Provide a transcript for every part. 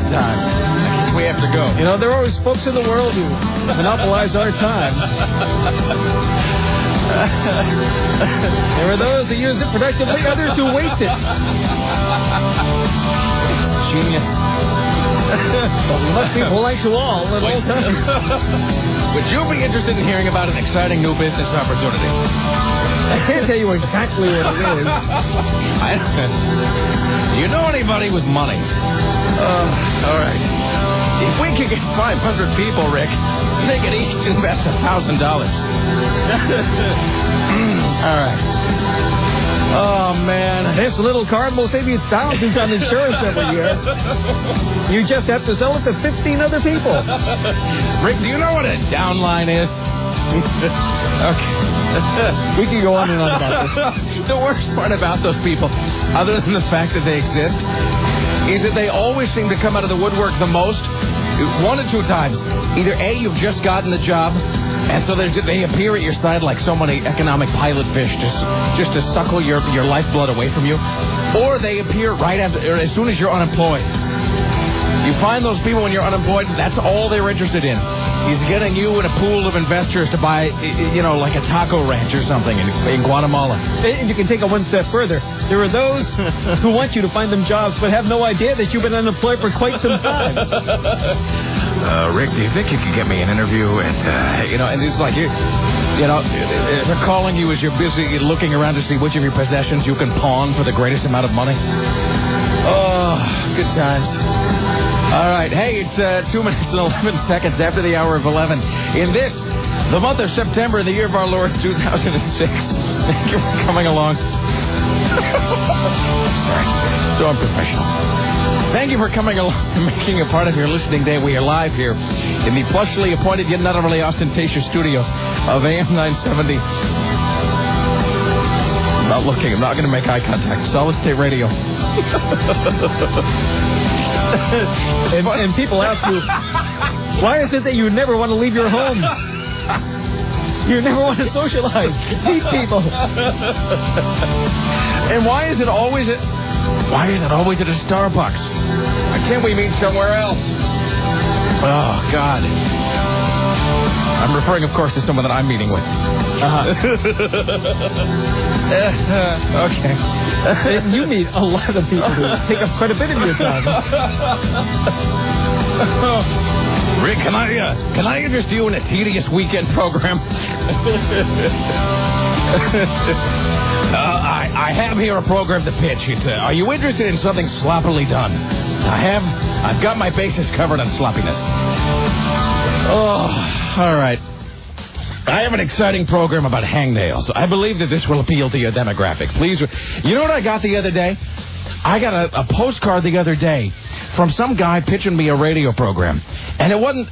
time. We have to go. You know, there are always folks in the world who monopolize our time. There are those who use it productively, others who waste it. Genius. But we must be polite to all at all times. Would you be interested in hearing about an exciting new business opportunity? I can't tell you exactly what it is. Do you know anybody with money? All right. If we could get 500 people, Rick, they could each invest $1,000. All right. Oh, man. This little card will save you thousands on insurance every year. You just have to sell it to 15 other people. Rick, do you know what a downline is? Okay. We can go on and on about this. The worst part about those people, other than the fact that they exist, is that they always seem to come out of the woodwork the most. One or two times. Either A, you've just gotten the job, and so they appear at your side like so many economic pilot fish just to suckle your lifeblood away from you. Or they appear right after, or as soon as you're unemployed. You find those people when you're unemployed, that's all they're interested in. He's getting you in a pool of investors to buy, like a taco ranch or something in Guatemala. And you can take it one step further. There are those who want you to find them jobs but have no idea that you've been unemployed for quite some time. Rick, do you think you could get me an interview at, and it's like, they're calling you as you're busy looking around to see which of your possessions you can pawn for the greatest amount of money? Oh, good times. All right. Hey, it's 2 minutes and 11 seconds after the hour of 11. In this, the month of September, in the year of our Lord, 2006. Thank you for coming along. Sorry. So unprofessional. Thank you for coming along and making a part of your listening day. We are live here in the plushly appointed yet not overly ostentatious studios of AM 970. I'm not looking. I'm not going to make eye contact. Solid State Radio. And people ask you, why is it that you never want to leave your home? You never want to socialize, meet people. And why is it always at a Starbucks? Why can't we meet somewhere else? Oh, God. I'm referring, of course, to someone that I'm meeting with. Okay. You meet a lot of people who take up quite a bit of your time. Rick, can I interest you in a tedious weekend program? I have here a program to pitch. It's, are you interested in something sloppily done? I've got my bases covered on sloppiness. Oh, all right. I have an exciting program about hangnails. I believe that this will appeal to your demographic. Please, you know what I got the other day? I got a postcard the other day from some guy pitching me a radio program, and it wasn't.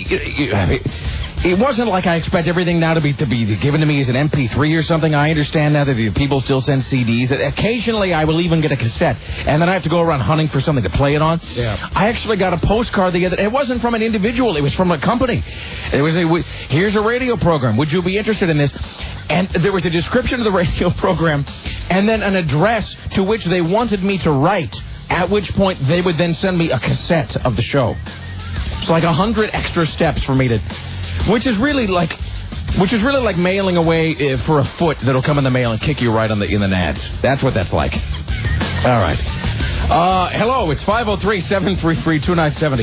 It wasn't like I expect everything now to be given to me as an MP3 or something. I understand now that people still send CDs. Occasionally, I will even get a cassette, and then I have to go around hunting for something to play it on. Yeah. I actually got a postcard the other day. It wasn't from an individual. It was from a company. It was here's a radio program. Would you be interested in this? And there was a description of the radio program, and then an address to which they wanted me to write, at which point they would then send me a cassette of the show. It's like 100 extra steps for me to... Which is really like mailing away for a foot that'll come in the mail and kick you right in the nads. That's what that's like. All right. Hello, it's 503-733-2970.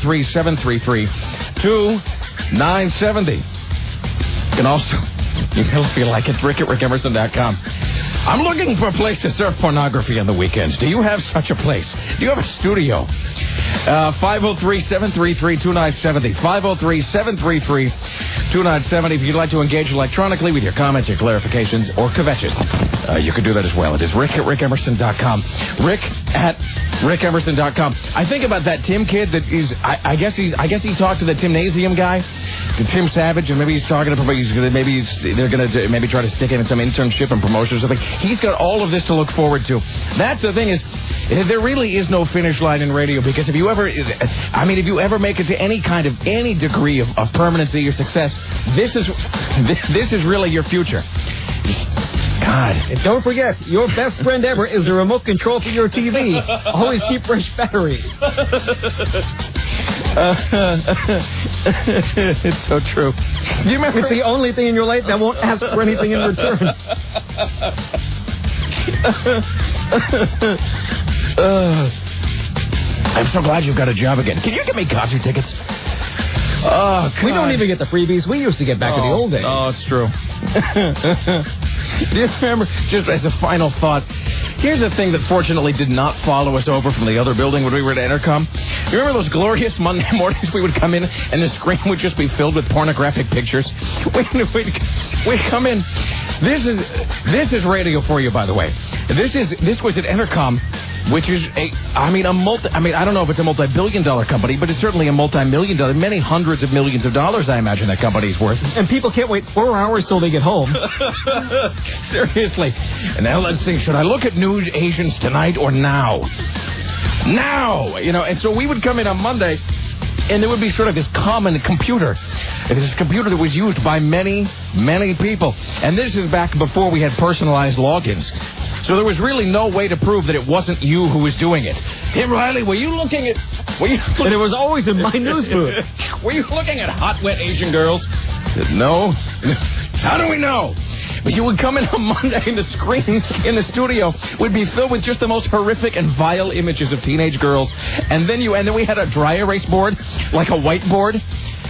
503-733-2970. You can also email if you like. It's Rick at rickemerson.com. I'm looking for a place to surf pornography on the weekends. Do you have such a place? Do you have a studio? 503-733-2970. 503-733-2970. If you'd like to engage electronically with your comments, your clarifications, or kvetches, you can do that as well. It is Rick at rickemerson.com. Rick at rickemerson.com. I think about that Tim kid that is, I guess he talked to the Timnasium guy, to Tim Savage, and maybe he's talking to him, they're going to maybe try to stick him in some internship and promotion or something. He's got all of this to look forward to. That's the thing is, there really is no finish line in radio, because if you ever make it to any degree of permanency or success, this is really your future. God. And don't forget, your best friend ever is the remote control for your TV. Always keep fresh batteries. It's so true. Do you remember? It's the only thing in your life that won't ask for anything in return. I'm so glad you've got a job again. Can you get me concert tickets? Oh, God. We don't even get the freebies we used to get back in the old days. Oh, it's true. Do you remember, just as a final thought, here's a thing that fortunately did not follow us over from the other building when we were at Entercom. You remember those glorious Monday mornings we would come in and the screen would just be filled with pornographic pictures? We'd come in. This is radio for you, by the way. This was at Entercom, which is I don't know if it's a multi-billion-dollar company, but it's certainly a multi-million-dollar, many hundreds of millions of dollars, I imagine that company's worth. And people can't wait 4 hours till they get home. Seriously. And now let's see, should I look at News Asians tonight or now? Now! And so we would come in on Monday, and there would be sort of this common computer. This computer that was used by many, many people. And this is back before we had personalized logins. So there was really no way to prove that it wasn't you who was doing it. Tim Riley, were you looking at... And it was always in my news booth. Were you looking at hot, wet Asian girls? No. How do we know? But you would come in on Monday and the screens in the studio would be filled with just the most horrific and vile images of teenage girls. And then we had a dry erase board, like a whiteboard.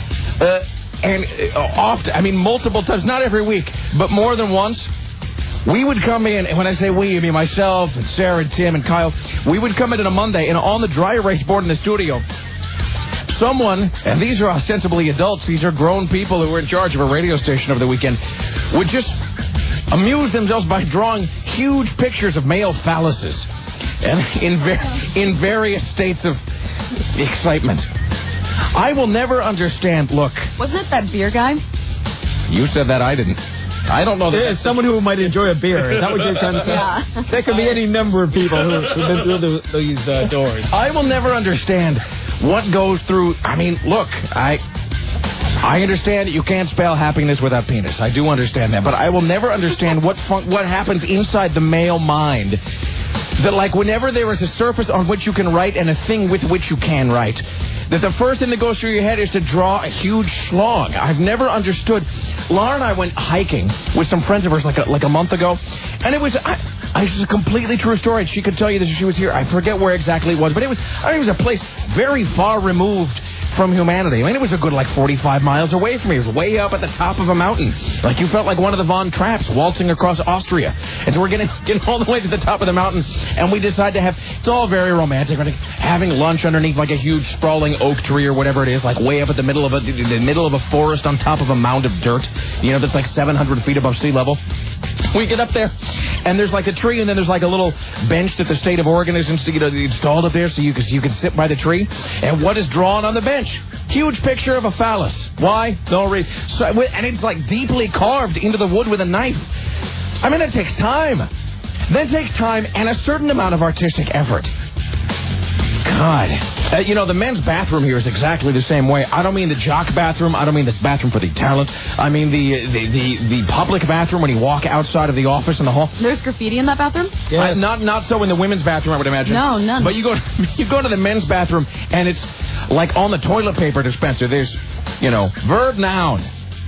Often, multiple times, not every week, but more than once. We would come in, and when I say we, I mean myself and Sarah and Tim and Kyle, we would come in on a Monday, and on the dry erase board in the studio, someone, and these are ostensibly adults, these are grown people who were in charge of a radio station over the weekend, would just amuse themselves by drawing huge pictures of male phalluses and in various states of excitement. I will never understand, look. Wasn't it that beer guy? You said that, I didn't. I don't know. There's someone who might enjoy a beer. Is that what you're trying to say? Yeah. There could be any number of people who've been through these doors. I will never understand what goes through. Look, I understand that you can't spell happiness without penis. I do understand that. But I will never understand what happens inside the male mind. That, like, whenever there is a surface on which you can write and a thing with which you can write, that the first thing that goes through your head is to draw a huge schlong. I've never understood. Laura and I went hiking with some friends of hers like a month ago, and it was a completely true story. She could tell you that she was here. I forget where exactly it was, but it was a place very far removed from humanity. It was a good 45 miles away from me. It was way up at the top of a mountain. Like you felt like one of the Von Trapps waltzing across Austria. And so we're getting all the way to the top of the mountain, and we decide to it's all very romantic. We're having lunch underneath a huge sprawling oak tree or whatever it is, way up at the middle of a forest on top of a mound of dirt, that's 700 feet above sea level. We get up there, and there's a tree, and then there's a little bench that the state of Oregon has installed up there so you can sit by the tree. And what is drawn on the bench? Huge picture of a phallus. Why? No reason. So, and it's deeply carved into the wood with a knife. It takes time. That takes time and a certain amount of artistic effort. God. The men's bathroom here is exactly the same way. I don't mean the jock bathroom. I don't mean the bathroom for the talent. I mean the public bathroom when you walk outside of the office in the hall. There's graffiti in that bathroom? Yeah. Not so in the women's bathroom, I would imagine. No, none. But you go to the men's bathroom, and it's on the toilet paper dispenser. There's, verb, noun.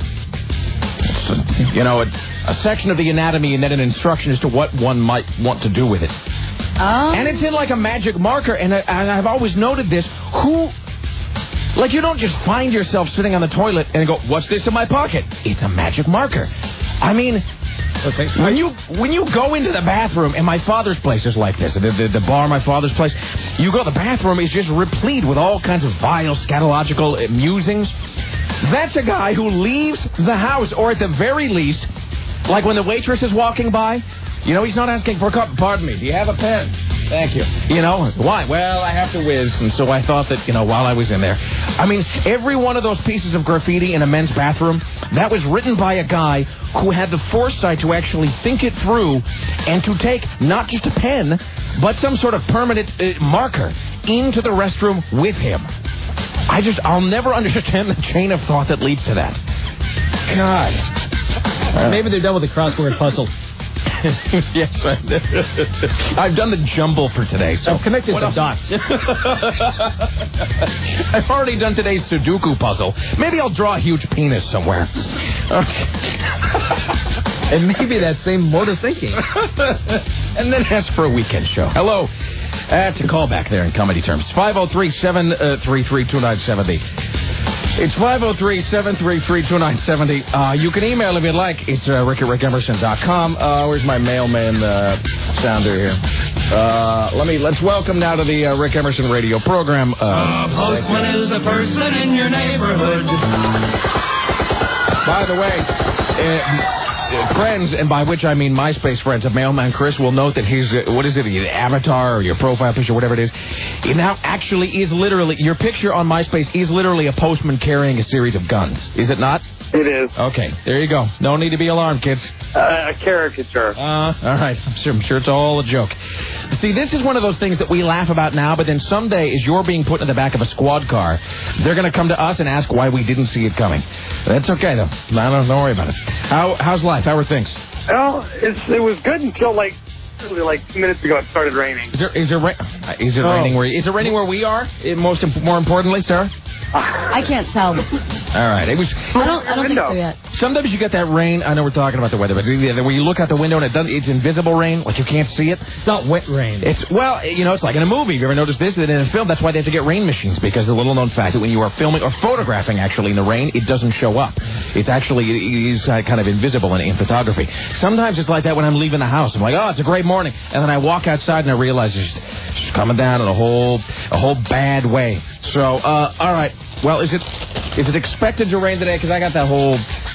A section of the anatomy and then an instruction as to what one might want to do with it. Oh. And it's in a magic marker, and I've always noted this. You don't just find yourself sitting on the toilet and go, what's this in my pocket? It's a magic marker. Okay. When you go into the bathroom, and my father's place is like this, the bar, my father's place, you go, the bathroom is just replete with all kinds of vile, scatological musings. That's a guy who leaves the house, or at the very least, when the waitress is walking by, he's not asking for a cup. Pardon me, do you have a pen? Thank you. Why? Well, I have to whiz, and so I thought that, while I was in there. Every one of those pieces of graffiti in a men's bathroom, that was written by a guy who had the foresight to actually think it through and to take not just a pen, but some sort of permanent marker into the restroom with him. I'll never understand the chain of thought that leads to that. God. Maybe they're done with the crossword puzzle. Yes, I've done the jumble for today. So I've connected the dots. I've already done today's Sudoku puzzle. Maybe I'll draw a huge penis somewhere. Okay. And maybe that same mode of thinking. And then ask for a weekend show. Hello. That's a callback there in comedy terms. 503-733-2970. It's 503-733-2970. You can email if you'd like. It's rick@rickemerson.com. Where's my mailman sounder here? Let's welcome now to the Rick Emerson radio program. Postman is the person in your neighborhood. By the way, friends, and by which I mean MySpace friends of Mailman Chris, will note that his, what is it, your avatar or your profile picture, whatever it is, it now actually is literally, your picture on MySpace is literally a postman carrying a series of guns. Is it not? It is. Okay, there you go. No need to be alarmed, kids. A caricature. All right. I'm sure it's all a joke. See, this is one of those things that we laugh about now, but then someday, as you're being put in the back of a squad car, they're going to come to us and ask why we didn't see it coming. That's okay, though. Don't worry about it. How's life? How are things? Well, it was good until like 2 minutes ago it started raining. Is it raining where? Is it raining where we are? More importantly, Sarah. I can't tell. All right. I don't think so yet. Sometimes you get that rain. I know we're talking about the weather, but when you look out the window and it's invisible rain, like you can't see it. It's not wet rain. It's like in a movie. Have you ever noticed this? In a film, that's why they have to get rain machines, because the little known fact that when you are filming or photographing actually in the rain, it doesn't show up. It is kind of invisible in photography. Sometimes it's like that when I'm leaving the house. I'm like, oh, it's a great morning, and then I walk outside and I realize it's just coming down in a whole bad way. So, all right. Well, is it expected to rain today? Because I got that whole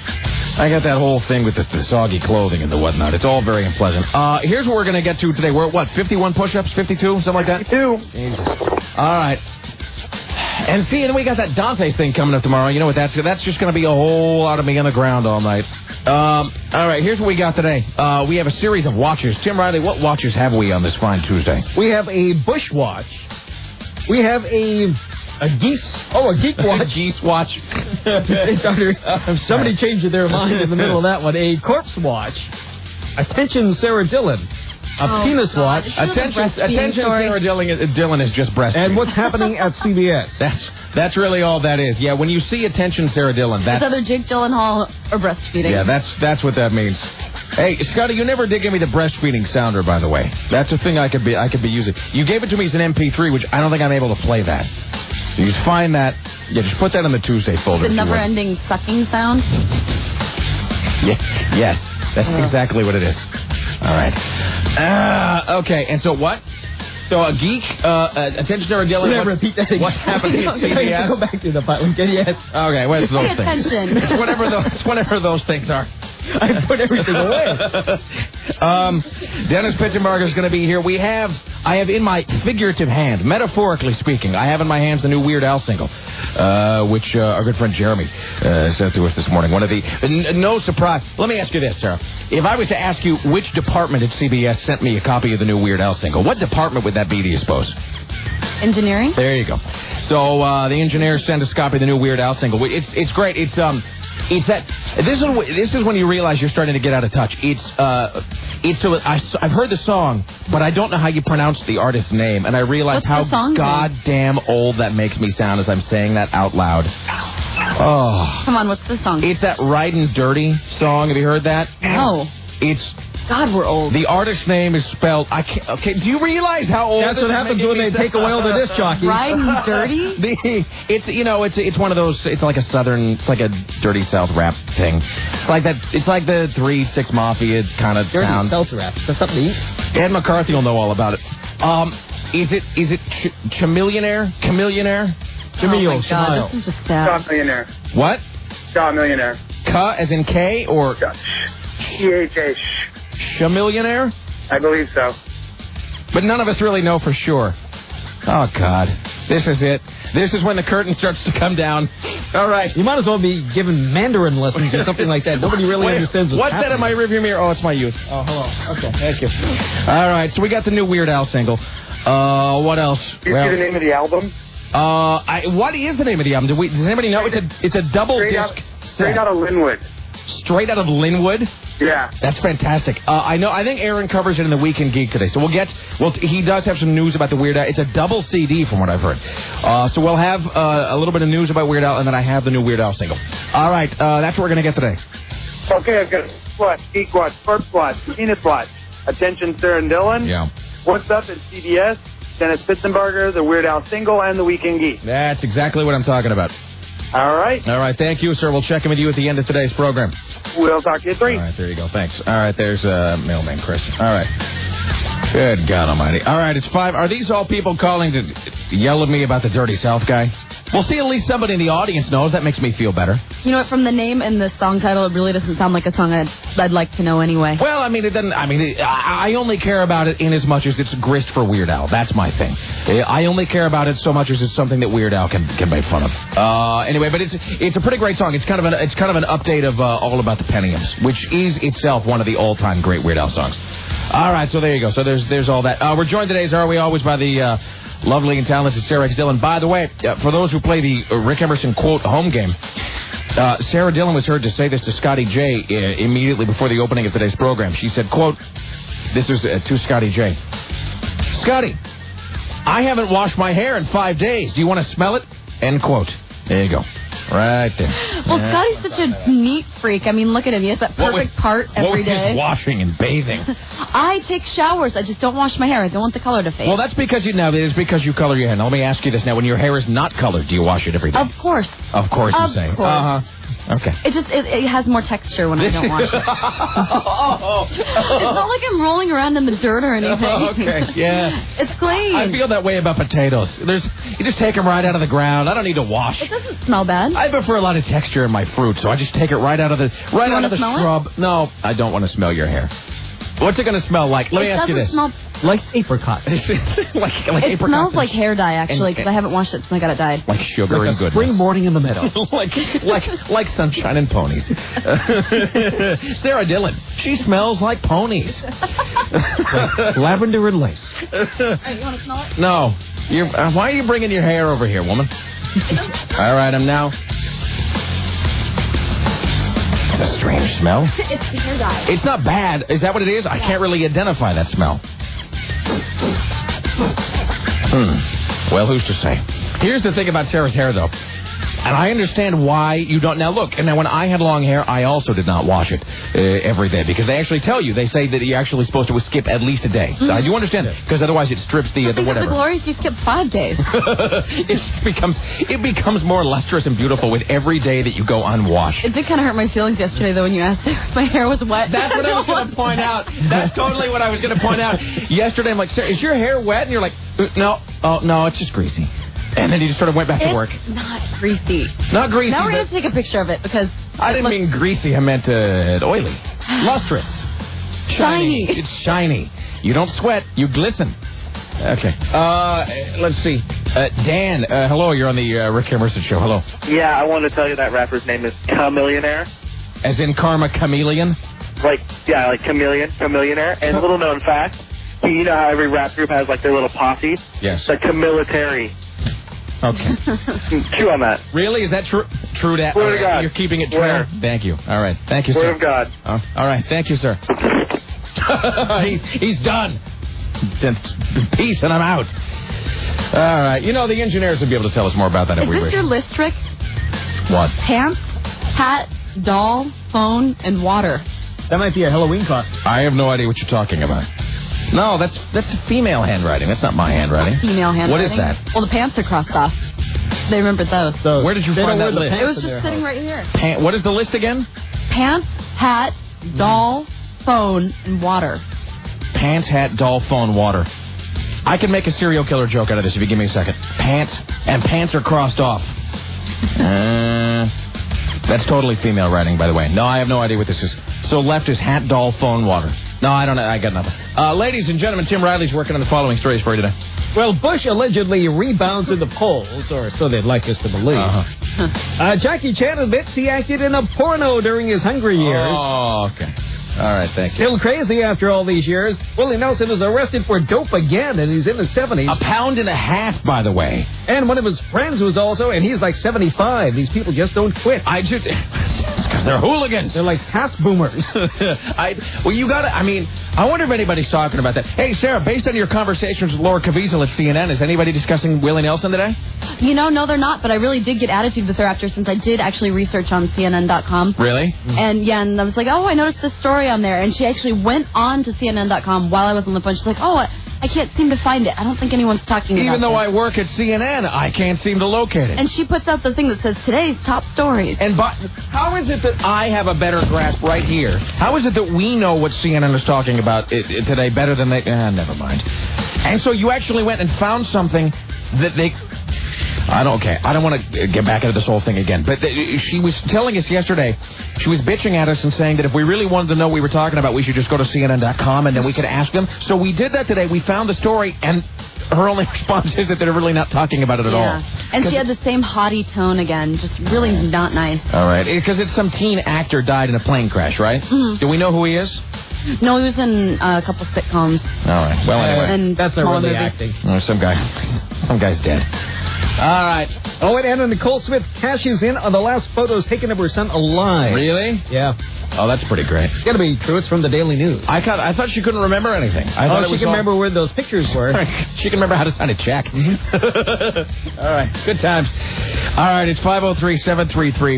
thing with the soggy clothing and the whatnot. It's all very unpleasant. Here's what we're going to get to today. We're at what, 51 push-ups, 52, something like that? 52. Jesus. All right. And see, and we got that Dante's thing coming up tomorrow. You know what that's just going to be a whole lot of me on the ground all night. All right, here's what we got today. We have a series of watches. Tim Riley, what watches have we on this fine Tuesday? We have a Bush watch. We have a geek watch. A geese watch. Somebody changed their mind in the middle of that one. A corpse watch. Attention, Sarah Dillon. A penis watch. Attention, Sarah Dillon is just breastfeeding. And what's happening at CBS. That's really all that is. Yeah, when you see attention, Sarah Dillon, that's... It's either Jake Gyllenhaal or breastfeeding. Yeah, that's what that means. Hey, Scotty, you never did give me the breastfeeding sounder, by the way. That's a thing I could be using. You gave it to me as an MP3, which I don't think I'm able to play that. You just find that. Yeah, just put that in the Tuesday folder. The never-ending sucking sound? Yeah, yes, that's exactly what it is. All right. Okay, and so what? So a geek, attention to our dealing. Repeat that again. What's happening at CBS? Go back to the pilot. Yes. Okay, well, it's those Pay things. attention. It's whatever those things are. I put everything away. Dennis Pitzenbarger is going to be here. I have in my figurative hand, metaphorically speaking, I have in my hands the new Weird Al single, which our good friend Jeremy sent to us this morning. One of the no surprise. Let me ask you this, Sarah. If I was to ask you which department at CBS sent me a copy of the new Weird Al single, what department would that be, do you suppose? Engineering? There you go. So the engineers sent us a copy of the new Weird Al single. It's great. This is when you realize you're starting to get out of touch. I've heard the song, but I don't know how you pronounce the artist's name, and I realize how goddamn old that makes me sound as I'm saying that out loud. Oh. Come on, what's the song? It's that Ridin' Dirty song. Have you heard that? No. God, we're old. The artist's name is spelled... Okay, do you realize how old... That's what happens when they take away all the disc jockeys. Riding dirty? It's one of those... It's like a southern... It's like a dirty South rap thing. It's like the 3 6 Mafia kind of dirty sound. South rap. That's something to eat. Ed McCarthy will know all about it. Is it Chamillionaire? Chamillionaire? Oh my God, this is just sad. Shaw Millionaire. What? Shaw Millionaire. Ka as in K or... C-H-A. Chamillionaire? I believe so. But none of us really know for sure. Oh, God. This is it. This is when the curtain starts to come down. All right. You might as well be giving Mandarin lessons or something like that. Nobody really understands what's happening. What's that in my rearview mirror? Oh, it's my youth. Oh, hello. Okay. Thank you. All right. So we got the new Weird Al single. What else? Do you see the name of the album? What is the name of the album? Does anybody know? It's a double disc set. Straight out of Linwood. Straight out of Linwood? Yeah. That's fantastic. I think Aaron covers it in the Weekend Geek today. So he does have some news about the Weird Al. It's a double CD from what I've heard. So we'll have a little bit of news about Weird Al, and then I have the new Weird Al single. All right, that's what we're going to get today. Okay, I've got Watch, Geek Watch, Corpse Watch, Penis Watch. Attention, Sarah and Dylan. Yeah. What's Up at CBS, Dennis Spitzenberger, the Weird Al single, and the Weekend Geek. That's exactly what I'm talking about. All right. All right, thank you, sir. We'll check in with you at the end of today's program. We'll talk to you at 3. All right, there you go. Thanks. All right, there's Mailman Chris. All right. Good God almighty. All right, it's 5. Are these all people calling to yell at me about the Dirty South guy? We'll see, at least somebody in the audience knows. That makes me feel better. You know what? From the name and the song title, it really doesn't sound like a song I'd like to know anyway. Well, I mean, it doesn't. I mean, I only care about it in as much as it's grist for Weird Al. That's my thing. I only care about it so much as it's something that Weird Al can make fun of. Anyway, but it's a pretty great song. It's kind of an update of All About the Pentiums, which is itself one of the all-time great Weird Al songs. All right, so there you go. So there's all that. We're joined today, as are we always, by the lovely and talented Sarah X. Dillon. By the way, for those who play the Rick Emerson quote home game, Sarah Dillon was heard to say this to Scotty J immediately before the opening of today's program. She said, quote, this is to Scotty J. Scotty, I haven't washed my hair in 5 days. Do you want to smell it? End quote. There you go. Right there. Well, Scotty's such a neat freak. I mean, look at him. He has that perfect part every day. What with washing and bathing? I take showers. I just don't wash my hair. I don't want the color to fade. Well, that's because you color your hair. Now, let me ask you this. Now, when your hair is not colored, do you wash it every day? Of course. Of course, you say. Uh-huh. Okay. It has more texture when I don't wash it. It's not like I'm rolling around in the dirt or anything. Okay, yeah. It's clean. I feel that way about potatoes. You just take them right out of the ground. I don't need to wash. It doesn't smell bad. I prefer a lot of texture in my fruit, so I just take it right out of the shrub. It? No, I don't want to smell your hair. What's it going to smell like? Let me ask you this. Like apricot. like it smells like hair dye, actually, because I haven't washed it since I got it dyed. Like sugar like and goodness. Spring morning in the meadow. like sunshine and ponies. Sarah Dillon, she smells like ponies. Like lavender and lace. Right, you want to smell it? No. Why are you bringing your hair over here, woman? All right, I'm now... It's a strange smell. It's hair dye. It's not bad. Is that what it is? I can't really identify that smell. Well, who's to say? Here's the thing about Sarah's hair, though. And I understand why you don't. Now, look, and now when I had long hair, I also did not wash it every day. Because they actually tell you, they say that you're actually supposed to skip at least a day. Mm-hmm. So I do understand that. Because otherwise it strips the whatever. The glory if you skip 5 days. It becomes more lustrous and beautiful with every day that you go unwashed. It did kind of hurt my feelings yesterday, though, when you asked if my hair was wet. That's what I was going to point out. That's totally what I was going to point out. Yesterday, I'm like, Sarah, is your hair wet? And you're like, no. Oh, no, it's just greasy. And then you just sort of went back to work. It's not greasy. Not greasy. Now we're going to take a picture of it because... I didn't mean greasy. I meant oily. Lustrous. Shiny. It's shiny. You don't sweat. You glisten. Okay. Let's see. Dan, hello. You're on the Rick Emerson Show. Hello. Yeah, I want to tell you that rapper's name is Chamillionaire. As in Karma Chameleon? Like Chamillionaire. And little known fact, you know how every rap group has like their little posse? Yes. The Chamilitary. Okay. Chew on that. Really? Is that true? True that? Word of God. You're keeping it true? Word. Thank you. All right. Thank you, sir. Word of God. All right. Thank you, sir. He's done. Peace, and I'm out. All right. You know, the engineers will be able to tell us more about that every week. Is this your list, Rick? What? Pants, hat, doll, phone, and water. That might be a Halloween costume. I have no idea what you're talking about. No, that's female handwriting. That's not my handwriting. Female handwriting. What is that? Well, the pants are crossed off. They remembered those. So where did you find that list? It was just sitting right here. What is the list again? Pants, hat, doll, phone, and water. Pants, hat, doll, phone, water. I can make a serial killer joke out of this if you give me a second. Pants are crossed off. That's totally female writing, by the way. No, I have no idea what this is. So left is hat, doll, phone, water. No, I don't know. I got nothing. Ladies and gentlemen, Tim Riley's working on the following stories for you today. Well, Bush allegedly rebounds in the polls, or so they'd like us to believe. Jackie Chan admits he acted in a porno during his hungry years. Oh, okay. All right, thank you. Still crazy after all these years. Willie Nelson is arrested for dope again, and he's in his 70s. 1.5 pounds, by the way. And one of his friends was also, and he's like 75. These people just don't quit. It's got They're hooligans. They're like past boomers. I wonder if anybody's talking about that. Hey, Sarah, based on your conversations with Laura Caviezel at CNN, is anybody discussing Willie Nelson today? No, they're not, but I really did get attitude with her after, since I did actually research on CNN.com. Really? And I was like, I noticed this story on there. And she actually went on to CNN.com while I was on the phone. She's like, I can't seem to find it. I don't think anyone's talking about it. Even though I work at CNN, I can't seem to locate it. And she puts out the thing that says, today's top stories. And how is it that I have a better grasp right here? How is it that we know what CNN is talking about today better than they... never mind. And so you actually went and found something that they... I don't want to get back into this whole thing again. But she was telling us yesterday, she was bitching at us and saying that if we really wanted to know what we were talking about, we should just go to CNN.com and then we could ask them. So we did that today. We found the story, and her only response is that they're really not talking about it at all. And she had the same haughty tone again, just really not nice. All right. Because it's some teen actor died in a plane crash, right? Mm-hmm. Do we know who he is? No, he was in a couple sitcoms. All right. Well, anyway. And that's not really acting. Some guy's dead. All right. Oh, and Anna Nicole Smith cashes in on the last photos taken of her son alive. Really? Yeah. Oh, that's pretty great. It's got to be true. It's from the Daily News. I thought she couldn't remember anything. I thought she can remember where those pictures were. She can remember how to sign a check. Mm-hmm. All right. Good times. All right. It's 503-733-2970.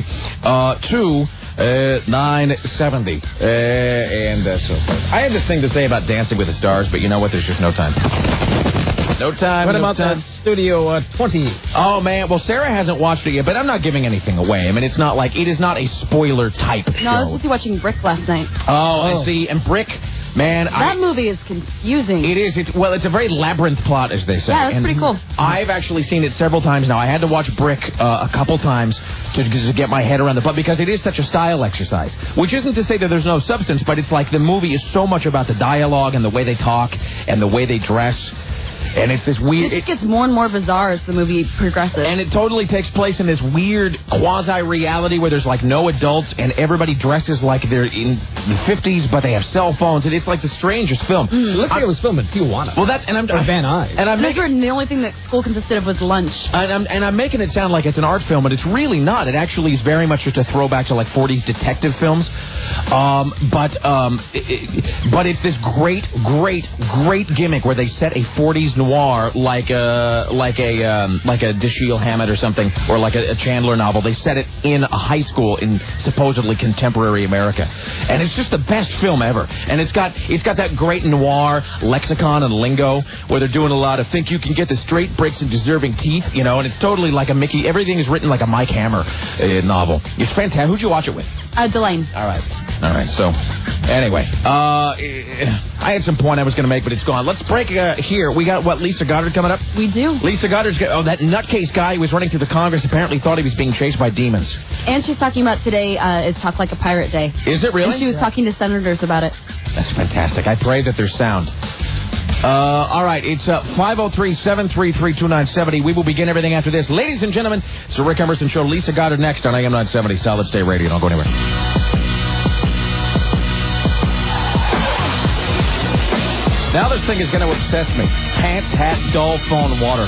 And so forth. I had this thing to say about Dancing with the Stars, but you know what? There's just no time. No time. What about that Studio 20? Oh, man. Well, Sarah hasn't watched it yet, but I'm not giving anything away. I mean, it is not a spoiler type show. No, I was busy watching Brick last night. Oh, I see. And Brick, man. That movie is confusing. It is. It's a very labyrinth plot, as they say. Yeah, it's pretty cool. I've actually seen it several times now. I had to watch Brick a couple times to get my head around the plot, because it is such a style exercise. Which isn't to say that there's no substance, but it's like the movie is so much about the dialogue and the way they talk and the way they dress. And it's this weird... It gets more and more bizarre as the movie progresses. And it totally takes place in this weird quasi-reality where there's, like, no adults and everybody dresses like they're in the 50s, but they have cell phones. And it's, like, the strangest film. It looks like it was filmed in Tijuana. Well, that's... And I'm... Van Nuys. And I'm making... The only thing that school consisted of was lunch. And I'm making it sound like it's an art film, but it's really not. It actually is very much just a throwback to, like, 40s detective films. But it's this great gimmick where they set a 40s noir like a Dashiell Hammett or something, or like a Chandler novel. They set it in a high school in supposedly contemporary America, and it's just the best film ever. And it's got that great noir lexicon and lingo where they're doing a lot of think you can get the straight bricks and deserving teeth, and it's totally like a Mickey. Everything is written like a Mike Hammer novel. It's fantastic. Who'd you watch it with? Delane. All right. So, anyway, I had some point I was going to make, but it's gone. Let's break here. We got, Lisa Goddard coming up? We do. Lisa Goddard's that nutcase guy who was running through the Congress apparently thought he was being chased by demons. And she's talking about today is Talk Like a Pirate Day. Is it really? And she was talking to senators about it. That's fantastic. I pray that there's sound. All right, it's 503-733-2970. We will begin everything after this. Ladies and gentlemen, it's the Rick Emerson Show. Lisa Goddard next on AM 970 Solid State Radio. Don't go anywhere. Now this thing is going to obsess me. Pants, hat, doll, phone, water.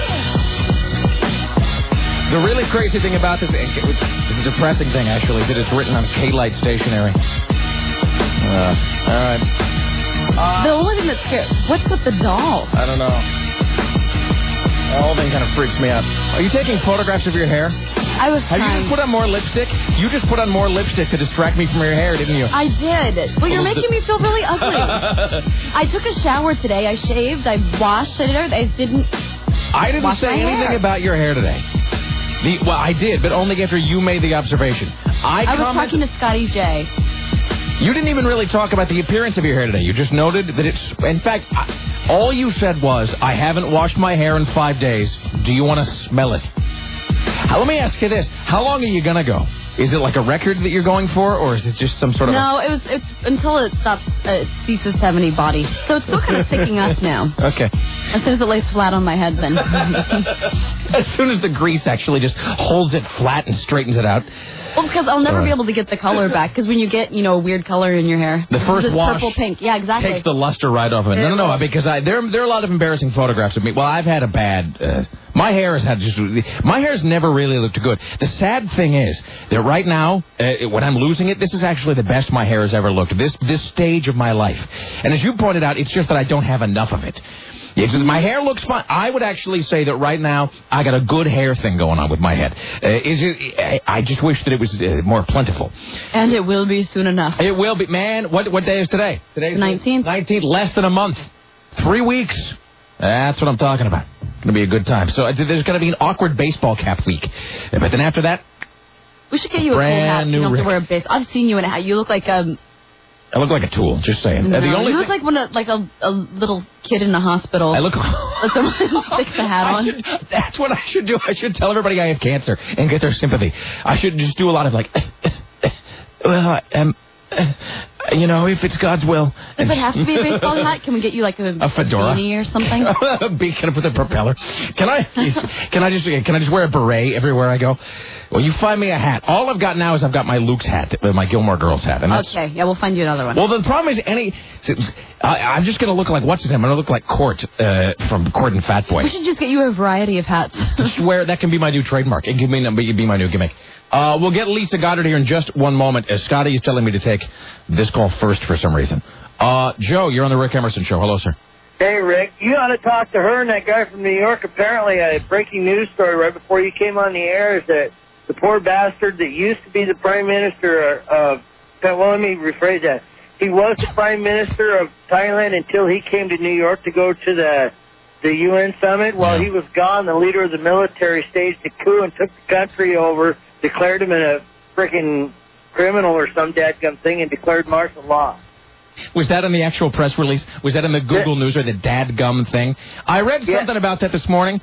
The really crazy thing about this, it's a depressing thing, actually, that it's written on K-Lite stationery. All right. The only thing that's scared, what's with the doll? I don't know. The whole thing kind of freaks me out. Are you taking photographs of your hair? I was trying. Have you just put on more lipstick? You just put on more lipstick to distract me from your hair, didn't you? I did. Well, you're making me feel really ugly. I took a shower today. I shaved. I washed. I didn't say anything about your hair today. I did, but only after you made the observation. I was talking to Scotty J. You didn't even really talk about the appearance of your hair today. You just noted that it's... In fact, all you said was, I haven't washed my hair in 5 days. Do you want to smell it? Let me ask you this. How long are you going to go? Is it like a record that you're going for, or is it just some sort of... No, it's until it stops, it ceases to have any body. So it's still kind of sticking up now. Okay. As soon as it lays flat on my head, then. As soon as the grease actually just holds it flat and straightens it out. Well, because I'll never be able to get the color back. Because when you get, a weird color in your hair. The first wash. Purple, pink. Yeah, exactly. Takes the luster right off of it. No. Because there are a lot of embarrassing photographs of me. Well, I've had a bad... My hair has never really looked good. The sad thing is that right now, when I'm losing it, this is actually the best my hair has ever looked. This stage of my life. And as you pointed out, it's just that I don't have enough of it. My hair looks fine. I would actually say that right now I got a good hair thing going on with my head. I just wish that it was more plentiful. And it will be soon enough. It will be. Man, what day is today? Today's 19th. 19th, less than a month. 3 weeks. That's what I'm talking about. It's going to be a good time. So there's going to be an awkward baseball cap week. But then after that, we should get you a cool hat. You don't have to wear a base. I've seen you in a hat. You look like I look like a tool, just saying. No, you look like a little kid in a hospital. I look like someone sticks a hat on. That's what I should do. I should tell everybody I have cancer and get their sympathy. I should just do a lot of like, if it's God's will. Does it have to be a baseball hat? Can we get you like a fedora beanie or something? A beacon with a propeller. Can I just wear a beret everywhere I go? Well, you find me a hat. All I've got now is I've got my Luke's hat, my Gilmore Girls hat. And okay, yeah, we'll find you another one. Well, the problem is I'm just going to look like, what's his name? I'm going to look like Court from Court and Fat Boy. We should just get you a variety of hats. That can be my new trademark. It can be my new gimmick. We'll get Lisa Goddard here in just one moment. Scotty is telling me to take this call first for some reason. Joe, you're on the Rick Emerson Show. Hello, sir. Hey, Rick. You ought to talk to her and that guy from New York. Apparently, a breaking news story right before you came on the air is that the poor bastard that used to be the Prime Minister of... Well, let me rephrase that. He was the Prime Minister of Thailand until he came to New York to go to the UN summit. While he was gone, the leader of the military staged a coup and took the country over, declared him a freaking criminal or some dadgum thing, and declared martial law. Was that in the actual press release? Was that in the Google News or the dadgum thing? I read something about that this morning.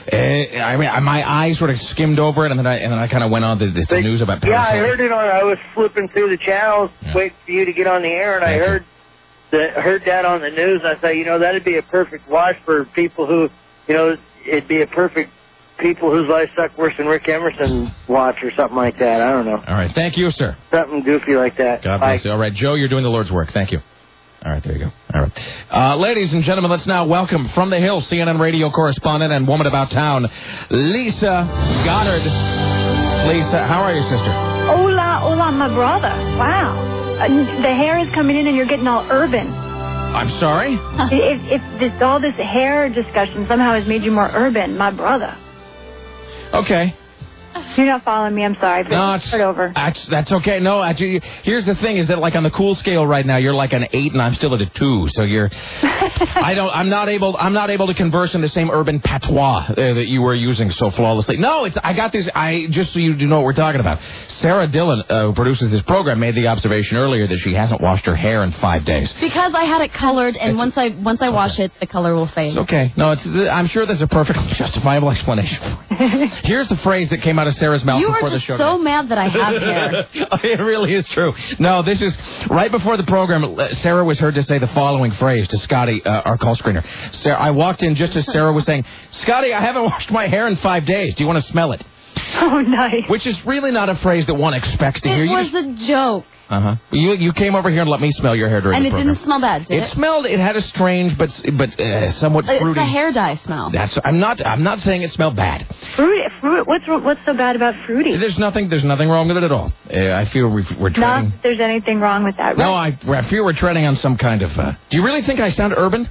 My eyes sort of skimmed over it, and then I kind of went on to the news about Paris. Yeah, I heard it I was flipping through the channels, waiting for you to get on the air, and I heard that on the news. And I thought, that'd be a perfect watch for people who, it'd be a perfect people whose lives suck worse than Rick Emerson watch or something like that. I don't know. All right. Thank you, sir. Something goofy like that. God bless you. All right, Joe, you're doing the Lord's work. Thank you. All right, there you go. All right. Ladies and gentlemen, let's now welcome from the Hill, CNN radio correspondent and woman about town, Lisa Goddard. Lisa, how are you, sister? Hola, my brother. Wow. The hair is coming in and you're getting all urban. I'm sorry? If all this hair discussion somehow has made you more urban, my brother. Okay. You're not following me. I'm sorry. No, start over. That's okay. No, actually, here's the thing: is that like on the cool scale right now, you're like an 8, and I'm still at a 2. So you're. I'm not able to converse in the same urban patois that you were using so flawlessly. No, I got this. Just so you know what we're talking about. Sarah Dillon, who produces this program, made the observation earlier that she hasn't washed her hair in 5 days. Because I had it colored, and once I wash it, the color will fade. It's okay. No, I'm sure there's a perfectly justifiable explanation for it. Here's the phrase that came out of Sarah's mouth before the show. You are so mad that I have hair. It really is true. No, this is right before the program. Sarah was heard to say the following phrase to Scotty, our call screener. Sarah, I walked in just as Sarah was saying, "Scotty, I haven't washed my hair in 5 days. Do you want to smell it?" Oh, nice. Which is really not a phrase that one expects to hear. It was a joke. Uh-huh. You came over here and let me smell your hair during the program. And it didn't smell bad, did it? It smelled. It had a strange but somewhat fruity. It's the hair dye smell. I'm not saying it smelled bad. Fruit. What's so bad about fruity? There's nothing wrong with it at all. I feel we're treading. Not that there's anything wrong with that. Right? No, I feel we're treading on some kind of. Do you really think I sound urban?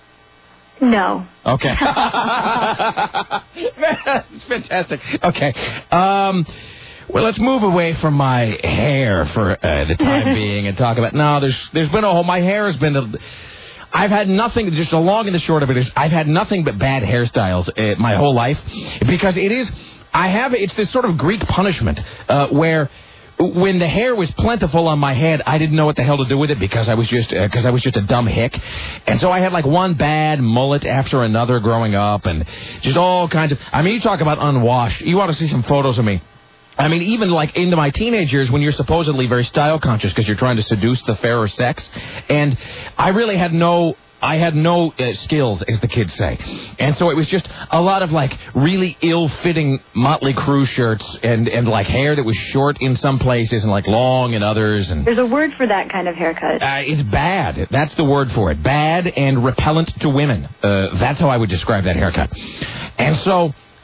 No. Okay. It's fantastic. Okay. Well, let's move away from my hair for the time being and talk about... No, there's been my hair has been... I've had nothing, just the long and the short of it is, I've had nothing but bad hairstyles my whole life. Because it's this sort of Greek punishment where... When the hair was plentiful on my head, I didn't know what the hell to do with it because I was just a dumb hick. And so I had like one bad mullet after another growing up and just all kinds of... I mean, you talk about unwashed. You want to see some photos of me. I mean, even like into my teenage years when you're supposedly very style conscious because you're trying to seduce the fairer sex. And I really had no skills, as the kids say. And so it was just a lot of like really ill-fitting Motley Crue shirts and like hair that was short in some places and like long in others. And there's a word for that kind of haircut. It's bad. That's the word for it. Bad and repellent to women. That's how I would describe that haircut. And so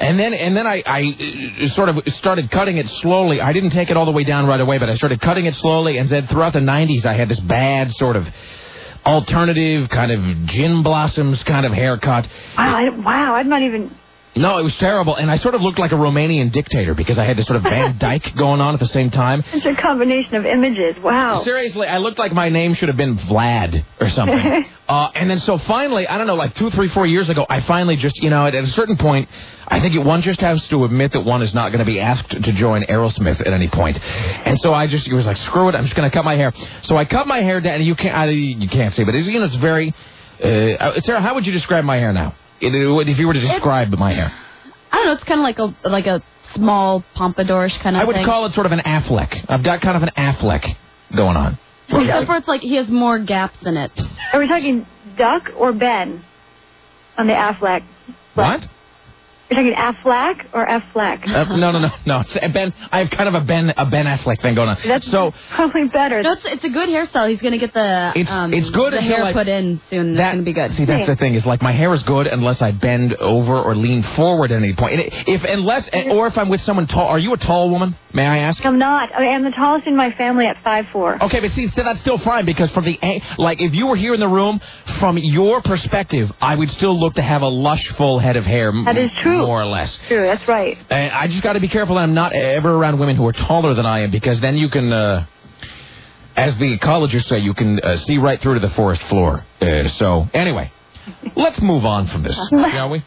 And then I sort of started cutting it slowly. I didn't take it all the way down right away, but I started cutting it slowly. And then throughout the 90s, I had this bad sort of alternative kind of gin blossoms kind of haircut. Wow, I'm not even... No, it was terrible, and I sort of looked like a Romanian dictator because I had this sort of Van Dyke going on at the same time. It's a combination of images. Wow. Seriously, I looked like my name should have been Vlad or something. And then so finally, I don't know, like 2, 3, 4 years ago, I finally just, at a certain point, I think one just has to admit that one is not going to be asked to join Aerosmith at any point. And so it was like, screw it, I'm just going to cut my hair. So I cut my hair down, and you can't see, but it's very... Sarah, how would you describe my hair now? If you were to describe my hair. I don't know, it's kind of like a small pompadour-ish kind of thing. I would call it sort of an Affleck. I've got kind of an Affleck going on. Except for it's like he has more gaps in it. Are we talking Duck or Ben on the Affleck? What? You're talking Affleck or Affleck? No. It's Ben. I have kind of a Ben Affleck thing going on. That's probably better. No, it's a good hairstyle. He's going to get the it's good the hair put in soon. That's going to be good. See, that's the thing is like my hair is good unless I bend over or lean forward at any point. Or if I'm with someone tall. Are you a tall woman? May I ask? I'm not. I am the tallest in my family at 5'4". Okay, but see, that's still fine because from if you were here in the room, from your perspective, I would still look to have a lush, full head of hair. That is true. More or less. True, that's right. And I just got to be careful that I'm not ever around women who are taller than I am because then you can, as the ecologists say, you can see right through to the forest floor. So, anyway, let's move on from this, shall we?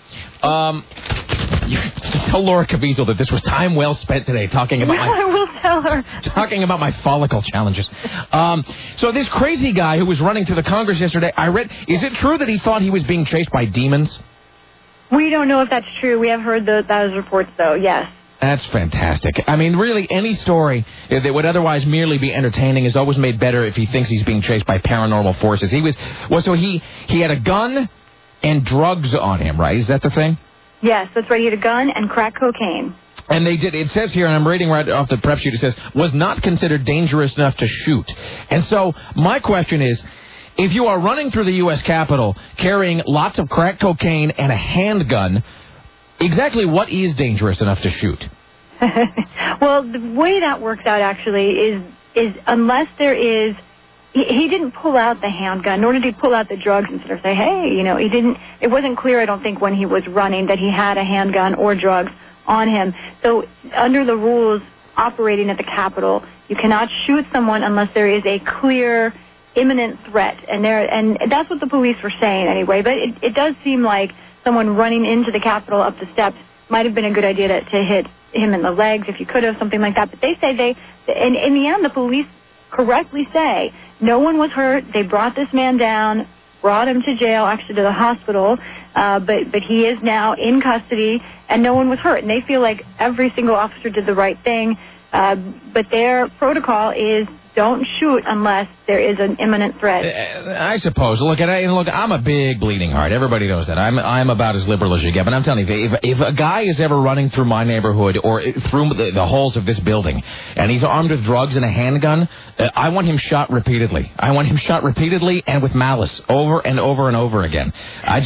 Tell Laura Caviezel that this was time well spent today talking about I will tell her. Talking about my follicle challenges. So this crazy guy who was running through the Congress yesterday, I read, is it true that he thought he was being chased by demons? We don't know if that's true. We have heard those reports, though, yes. That's fantastic. I mean, really, any story that would otherwise merely be entertaining is always made better if he thinks he's being chased by paranormal forces. He had a gun and drugs on him, right? Is that the thing? Yes, that's right. He had a gun and crack cocaine. And it says here, and I'm reading right off the prep sheet, it says, was not considered dangerous enough to shoot. And so my question is, if you are running through the U.S. Capitol carrying lots of crack cocaine and a handgun, exactly what is dangerous enough to shoot? Well, the way that works out actually is unless there is... He didn't pull out the handgun, nor did he pull out the drugs and sort of say, hey, he didn't... It wasn't clear, I don't think, when he was running that he had a handgun or drugs on him. So under the rules operating at the Capitol, you cannot shoot someone unless there is a clear... imminent threat, and that's what the police were saying anyway. But it does seem like someone running into the Capitol up the steps might have been a good idea to hit him in the legs if you could have, something like that. But they say in the end, the police correctly say no one was hurt. They brought this man down, brought him to jail, actually to the hospital, but he is now in custody, and no one was hurt. And they feel like every single officer did the right thing, but their protocol is don't shoot unless there is an imminent threat. I suppose. Look, I'm a big bleeding heart. Everybody knows that. I'm about as liberal as you get. But I'm telling you, if a guy is ever running through my neighborhood or through the halls of this building and he's armed with drugs and a handgun, I want him shot repeatedly. I want him shot repeatedly and with malice over and over and over again. I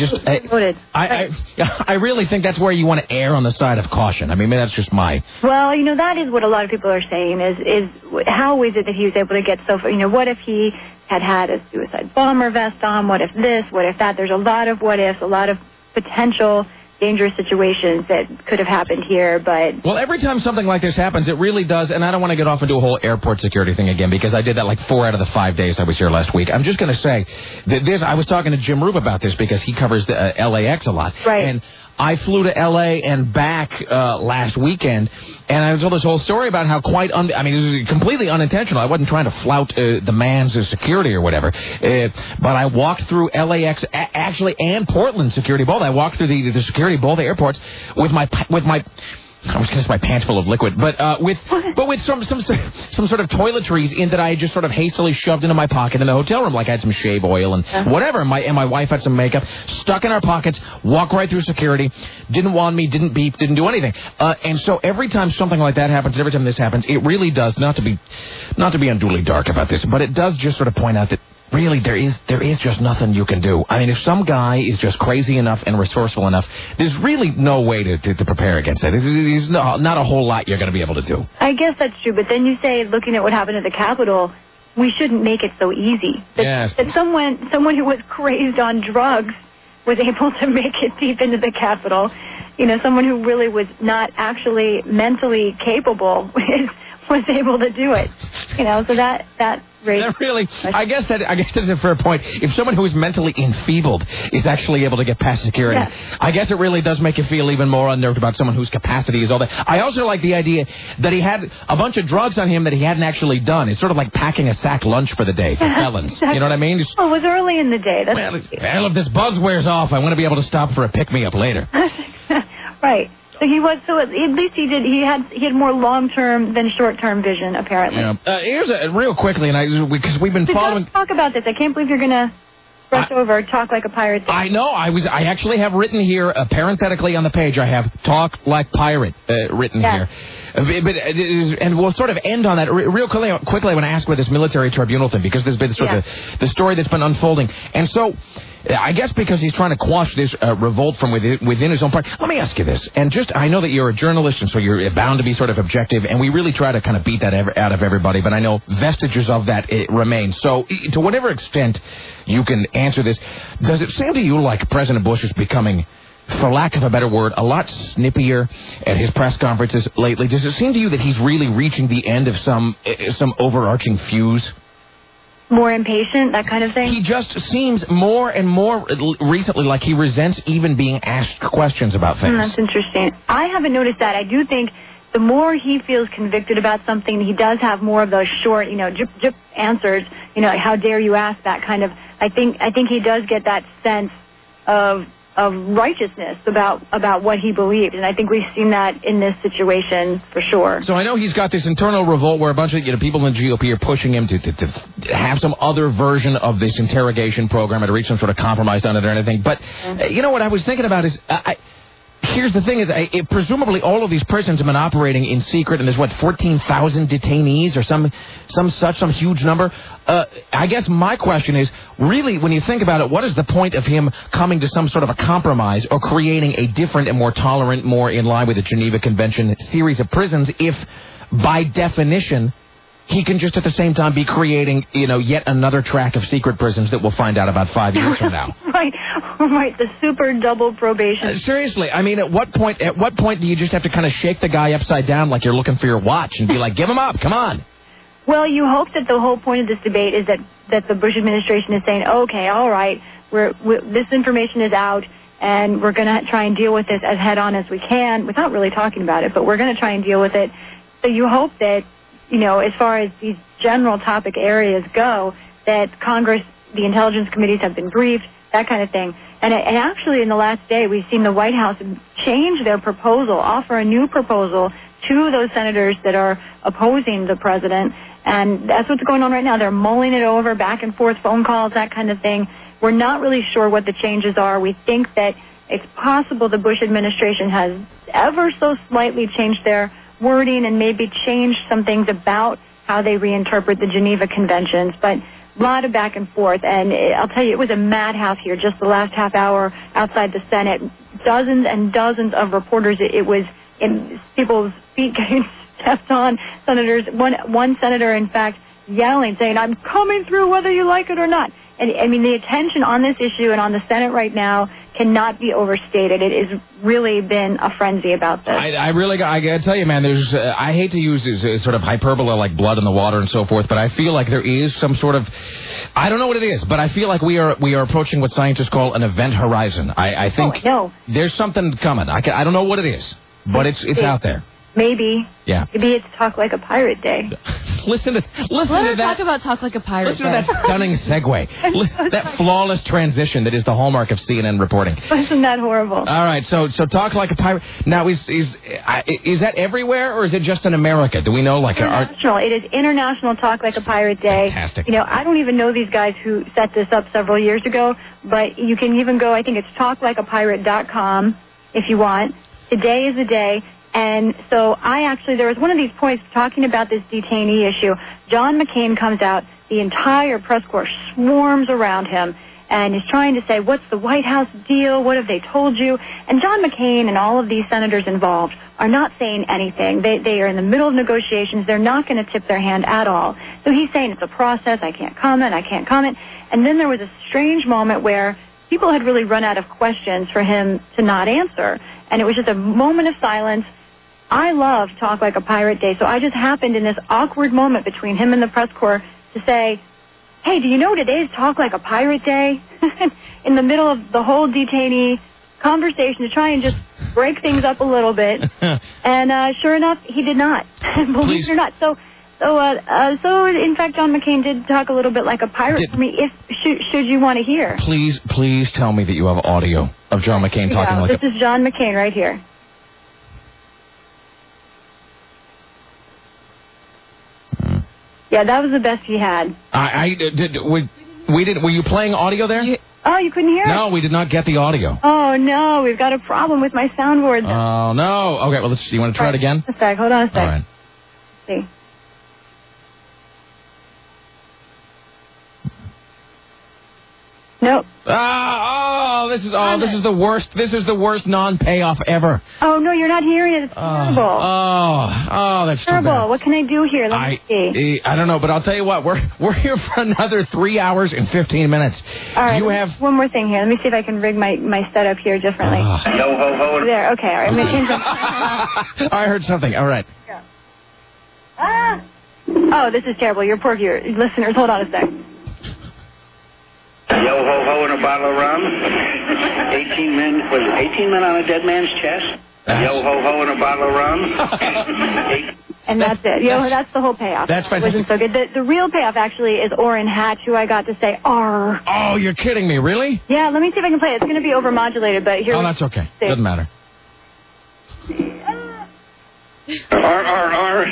really think that's where you want to err on the side of caution. I mean, that's just my... Well, that is what a lot of people are saying is how is it that he was able to get so far? What if he had a suicide bomber vest on? What if this? What if that? There's a lot of what ifs, a lot of potential dangerous situations that could have happened here, but... Well, every time something like this happens, it really does, and I don't want to get off into a whole airport security thing again, because I did that like 4 out of the 5 days I was here last week. I'm just going to say that I was talking to Jim Rube about this because he covers the LAX a lot. Right. And I flew to L.A. and back last weekend, and I told this whole story about how it was completely unintentional. I wasn't trying to flout the man's security or whatever, but I walked through LAX, actually, and Portland security, both. I walked through the security, both airports, with my I was going to say my pants full of liquid, but with some sort of toiletries in that I just sort of hastily shoved into my pocket in the hotel room, like I had some shave oil and whatever. My wife had some makeup, stuck in our pockets, walked right through security, didn't want me, didn't beep, didn't do anything. And so every time something like that happens, every time this happens, it really does, not to be unduly dark about this, but it does just sort of point out that really, there is just nothing you can do. I mean, if some guy is just crazy enough and resourceful enough, there's really no way to prepare against that. There's not a whole lot you're going to be able to do. I guess that's true, but then you say, looking at what happened at the Capitol, we shouldn't make it so easy. That someone who was crazed on drugs was able to make it deep into the Capitol. You know, someone who really was not actually mentally capable was able to do it. You know, so that raised... Really, I guess that's a fair point. If someone who is mentally enfeebled is actually able to get past security, I guess it really does make you feel even more unnerved about someone whose capacity is all that. I also like the idea that he had a bunch of drugs on him that he hadn't actually done. It's sort of like packing a sack lunch for the day for felons. You know what I mean? Just, it was early in the day. Well, if this buzz wears off, I want to be able to stop for a pick-me-up later. Right. So at least he had more long-term than short-term vision, apparently. Yeah. Here's real quickly, because we've been following... Talk about this. I can't believe you're going to brush over Talk Like a Pirate. I know. I actually have written here, parenthetically on the page, I have Talk Like Pirate written here. And we'll sort of end on that real quickly. I want to ask about this military tribunal thing, because there's been sort of the story that's been unfolding. And so... I guess because he's trying to quash this revolt from within his own party. Let me ask you this, and I know that you're a journalist, and so you're bound to be sort of objective, and we really try to kind of beat that out of everybody, but I know vestiges of that remain. So to whatever extent you can answer this, does it seem to you like President Bush is becoming, for lack of a better word, a lot snippier at his press conferences lately? Does it seem to you that he's really reaching the end of some overarching fuse? More impatient, that kind of thing? He just seems more and more recently like he resents even being asked questions about things. That's interesting. I haven't noticed that. I do think the more he feels convicted about something, he does have more of those short, jip answers, like, how dare you ask, that kind of... I think he does get that sense of righteousness about what he believed, and I think we've seen that in this situation for sure. So I know he's got this internal revolt where a bunch of people in the GOP are pushing him to have some other version of this interrogation program or to reach some sort of compromise on it or anything. But you know what I was thinking about is... Here's the thing is, presumably all of these prisons have been operating in secret, and there's, 14,000 detainees or some huge number. I guess my question is, really, when you think about it, what is the point of him coming to some sort of a compromise or creating a different and more tolerant, more in line with the Geneva Convention series of prisons if, by definition, he can just at the same time be creating, yet another track of secret prisons that we'll find out about 5 years from now. Right, the super double probation. Seriously, I mean, at what point do you just have to kind of shake the guy upside down like you're looking for your watch and be like, give him up, come on? Well, you hope that the whole point of this debate is that the Bush administration is saying, okay, all right, this information is out, and we're going to try and deal with this as head-on as we can, without really talking about it, but we're going to try and deal with it. So you hope that, as far as these general topic areas go, that Congress, the intelligence committees have been briefed, that kind of thing. And actually, in the last day, we've seen the White House change their proposal, offer a new proposal to those senators that are opposing the president. And that's what's going on right now. They're mulling it over, back and forth, phone calls, that kind of thing. We're not really sure what the changes are. We think that it's possible the Bush administration has ever so slightly changed their wording and maybe changed some things about how they reinterpret the Geneva Conventions. But a lot of back and forth, and I'll tell you, it was a madhouse here just the last half hour outside the Senate. Dozens and dozens of reporters. It was in people's feet getting stepped on. Senators, one senator, in fact, yelling, saying, "I'm coming through whether you like it or not." And I mean, the attention on this issue and on the Senate right now cannot be overstated. It has really been a frenzy about this. I gotta tell you, man, I hate to use this sort of hyperbole like blood in the water and so forth, but I feel like there is some sort of, I don't know what it is, but I feel like we are approaching what scientists call an event horizon. I think there's something coming. I don't know what it is, but it's out there. Maybe. Yeah. Maybe it's Talk Like a Pirate Day. Listen to that. Talk about Talk Like a Pirate Listen to that stunning segue. That flawless transition that is the hallmark of CNN reporting. Isn't that horrible? All right. So Talk Like a Pirate. Now, is that everywhere or is it just in America? Do we know? International. It is International Talk Like a Pirate Day. Fantastic. I don't even know these guys who set this up several years ago, but you can even go, I think it's talklikeapirate.com if you want. Today is the day. And so there was one of these points talking about this detainee issue. John McCain comes out, the entire press corps swarms around him and is trying to say, what's the White House deal? What have they told you? And John McCain and all of these senators involved are not saying anything. They are in the middle of negotiations. They're not going to tip their hand at all. So he's saying it's a process. I can't comment. And then there was a strange moment where people had really run out of questions for him to not answer. And it was just a moment of silence. I love Talk Like a Pirate Day, so I just happened in this awkward moment between him and the press corps to say, hey, do you know today's Talk Like a Pirate Day? In the middle of the whole detainee conversation to try and just break things up a little bit. And sure enough, he did not. Believe it or not. So in fact, John McCain did talk a little bit like a pirate for me, should you want to hear. Please tell me that you have audio of John McCain talking like this is John McCain right here. Yeah, that was the best he had. Were you playing audio there? You couldn't hear it? No, we did not get the audio. Oh, no, we've got a problem with my soundboard. Oh, no. Okay, well, let's see. You want to try it again? A sec. Hold on a sec. All right. Let's see. Nope. This is the worst. This is the worst non-payoff ever. Oh, no, you're not hearing it. It's terrible. That's terrible. Too bad. What can I do here? Let me see. I don't know, but I'll tell you what. We're here for another 3 hours and 15 minutes. All right. You have one more thing here. Let me see if I can rig my setup here differently. Yo ho ho. There. Okay. All right. I'm gonna change I heard something. All right. Yeah. Oh, this is terrible. Your poor listeners. Hold on a sec. Yo ho ho and a bottle of rum. 18 men on a dead man's chest. Yo ho ho and a bottle of rum. And that's it. That's the whole payoff. That's fantastic. Wasn't so good. The real payoff actually is Orrin Hatch, who I got to say "arr." Oh, you're kidding me, really? Yeah. Let me see if I can play it. It's going to be overmodulated, but here. Oh, that's okay. Doesn't matter. R.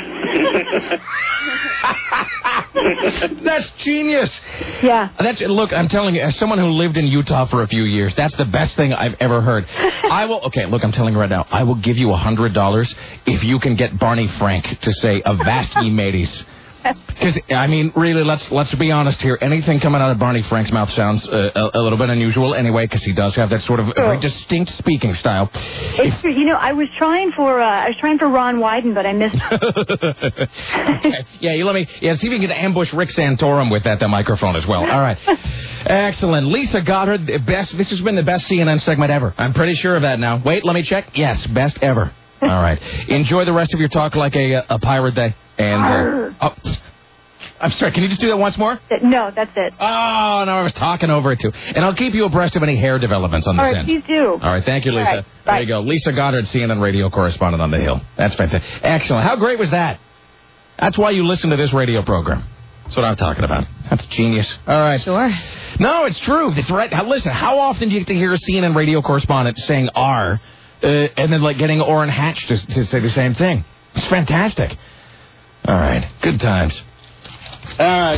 That's genius. Yeah. Look, I'm telling you, as someone who lived in Utah for a few years, that's the best thing I've ever heard. I'm telling you right now, I will give you $100 if you can get Barney Frank to say Avast ye mateys. Because, I mean, really, let's be honest here. Anything coming out of Barney Frank's mouth sounds a little bit unusual anyway, because he does have that sort of very distinct speaking style. It's true. I was trying for Ron Wyden, but I missed. Okay. Yeah, see if you can ambush Rick Santorum with that microphone as well. All right. Excellent. Lisa Goddard, this has been the best CNN segment ever. I'm pretty sure of that now. Wait, let me check. Yes, best ever. All right. Enjoy the rest of your talk like a pirate day. And I'm sorry, can you just do that once more? No, that's it. Oh, no, I was talking over it, too. And I'll keep you abreast of any hair developments on this end. All right, please do. All right, thank you, Lisa. Right, there you go. Lisa Goddard, CNN radio correspondent on the Hill. That's fantastic. Excellent. How great was that? That's why you listen to this radio program. That's what I'm talking about. That's genius. All right. Sure. No, it's true. It's right. Now, listen, how often do you get to hear a CNN radio correspondent saying R, and then, getting Orrin Hatch to say the same thing? It's fantastic. All right, good times. There